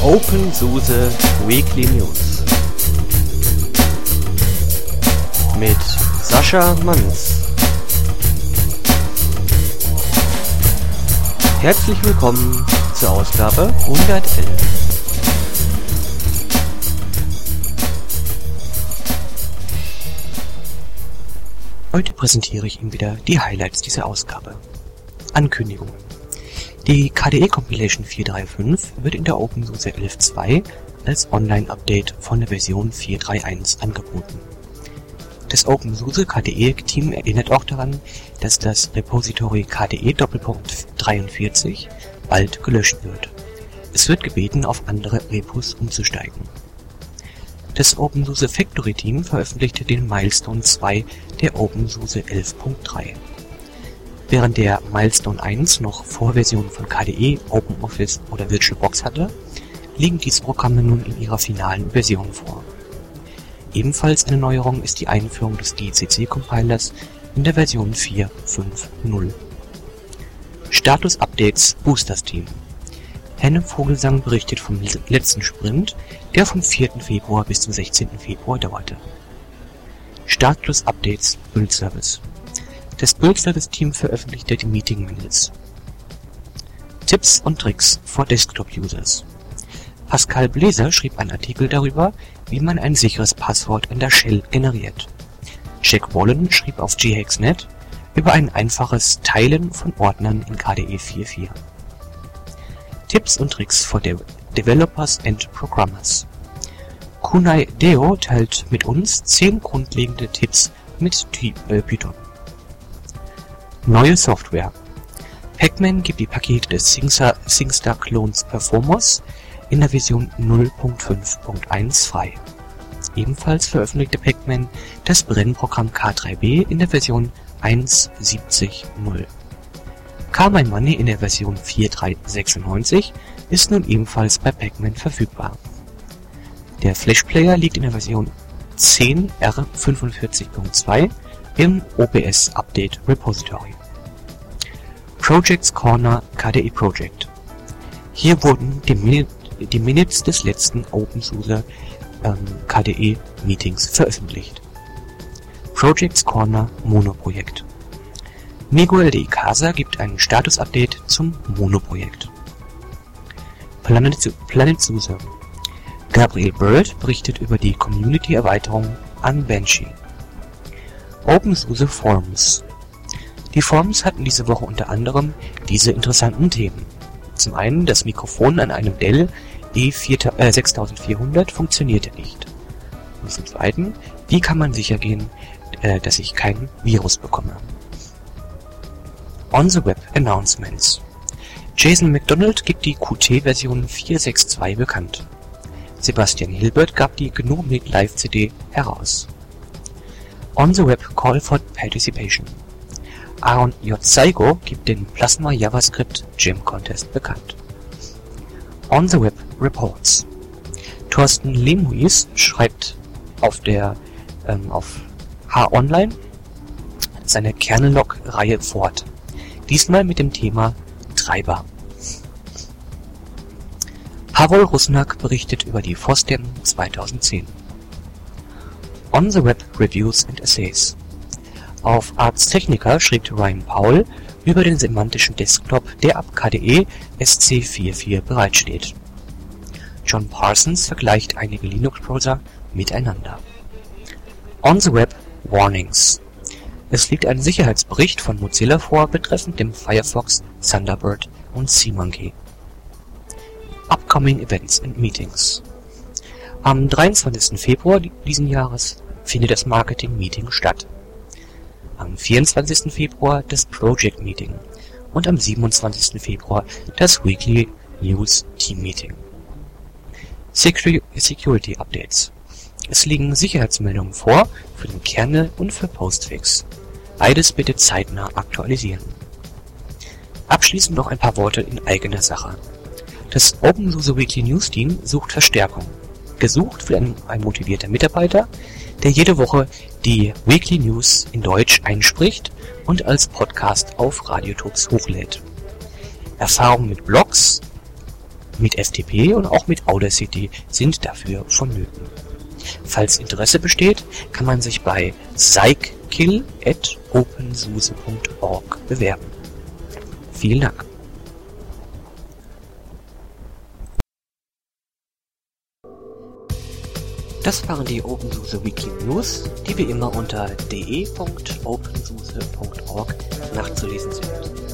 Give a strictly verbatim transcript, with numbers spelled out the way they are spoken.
OpenSUSE Weekly News mit Sascha Manns. Herzlich willkommen zur Ausgabe hundertelf. Heute präsentiere ich Ihnen wieder die Highlights dieser Ausgabe. Ankündigungen. Die K D E Compilation vier Punkt drei Punkt fünf wird in der OpenSUSE elf Punkt zwei als Online-Update von der Version vier Punkt drei Punkt eins angeboten. Das OpenSUSE K D E-Team erinnert auch daran, dass das Repository K D E Doppelpunkt dreiundvierzig bald gelöscht wird. Es wird gebeten, auf andere Repos umzusteigen. Das OpenSUSE Factory Team veröffentlichte den Milestone zwei der OpenSUSE elf Punkt drei. Während der Milestone eins noch Vorversionen von K D E, OpenOffice oder VirtualBox hatte, liegen diese Programme nun in ihrer finalen Version vor. Ebenfalls eine Neuerung ist die Einführung des G C C-Compilers in der Version vier Punkt fünf Punkt null. Status-Updates Boosters Team. Henne Vogelsang berichtet vom letzten Sprint, der vom vierten Februar bis zum sechzehnten Februar dauerte. Status-Updates Build Service. Das Build Service Team veröffentlichte die Meeting Minutes. Tipps und Tricks for Desktop Users. Pascal Bläser schrieb einen Artikel darüber, wie man ein sicheres Passwort in der Shell generiert. Jack Wallen schrieb auf G H X Punkt net über ein einfaches Teilen von Ordnern in K D E vier Punkt vier. Tipps und Tricks for De- Developers and Programmers. Kunai Deo teilt mit uns zehn grundlegende Tipps mit T- äh, Python. Neue Software. Pacman gibt die Pakete des SingStar, SingStar Clones Performos in der Version null Punkt fünf Punkt eins frei. Ebenfalls veröffentlichte Pacman das Brennprogramm K drei B in der Version eins Punkt siebzig Punkt null. KMyMoney in der Version vier Punkt drei Punkt sechsundneunzig ist nun ebenfalls bei Pacman verfügbar. Der Flash Player liegt in der Version zehn R fünfundvierzig Punkt zwei im O B S Update Repository. Projects Corner K D E Project. Hier wurden die, Min- die Minutes des letzten OpenSUSE ähm, K D E Meetings veröffentlicht. Projects Corner Mono-Projekt. Miguel de Icaza gibt ein Status-Update zum Mono-Projekt. Planet, Planet SUSE. Gabriel Bird berichtet über die Community-Erweiterung an Banshee. OpenSUSE Forums. Die Forums hatten diese Woche unter anderem diese interessanten Themen. Zum einen, das Mikrofon an einem Dell E sechstausendvierhundert funktionierte nicht. Und zum zweiten, wie kann man sicher gehen, äh, dass ich kein Virus bekomme. On the Web Announcements. Jason McDonald gibt die Qt Version vier Punkt sechs Punkt zwei bekannt. Sebastian Hilbert gab die G N U Meet Live C D heraus. On the Web Call for Participation. Aaron J. Saigo gibt den Plasma JavaScript Gem Contest bekannt. On the Web Reports. Thorsten Lemuis schreibt auf der ähm, auf H-Online seine Kernel-Log-Reihe fort. Diesmal mit dem Thema Treiber. Pawel Rusnak berichtet über die FOSDEM zweitausendzehn. On the Web Reviews and Essays. Auf Ars Technica schrieb Ryan Powell über den semantischen Desktop, der ab K D E S C vier Punkt vier bereitsteht. John Parsons vergleicht einige Linux-Browser miteinander. On the Web Warnings. Es liegt ein Sicherheitsbericht von Mozilla vor betreffend dem Firefox, Thunderbird und SeaMonkey. Upcoming Events and Meetings. Am dreiundzwanzigsten Februar diesen Jahres findet das Marketing Meeting statt. Am vierundzwanzigsten Februar das Project Meeting und am siebenundzwanzigsten Februar das Weekly News Team Meeting. Security, Security Updates. Es liegen Sicherheitsmeldungen vor für den Kernel und für Postfix. Beides bitte zeitnah aktualisieren. Abschließend noch ein paar Worte in eigener Sache. Das OpenSUSE Weekly News Team sucht Verstärkung. Gesucht wird ein, ein motivierter Mitarbeiter, der jede Woche die Weekly News in Deutsch einspricht und als Podcast auf Radiotux hochlädt. Erfahrung mit Blogs, mit F T P und auch mit Audacity sind dafür vonnöten. Falls Interesse besteht, kann man sich bei psychkill at opensuse punkt org bewerben. Vielen Dank. Das waren die OpenSUSE Weekly News, die wie immer unter de punkt opensuse punkt org nachzulesen sind.